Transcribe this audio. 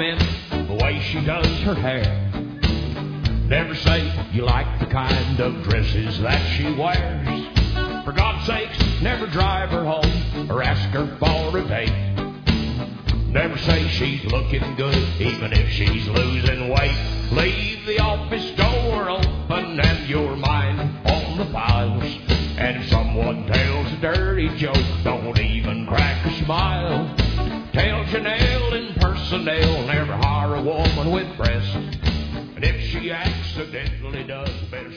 compliment the way she does her hair. Never say you like the kind of dresses that she wears. For God's sakes, never drive her home or ask her for a date. Never say she's looking good, even if she's losing weight. Leave the office door open and your mind on the files. And if someone tells a dirty joke, don't even crack a smile. Tell Janelle in personnel, never hire a woman with breasts. And if she accidentally does, better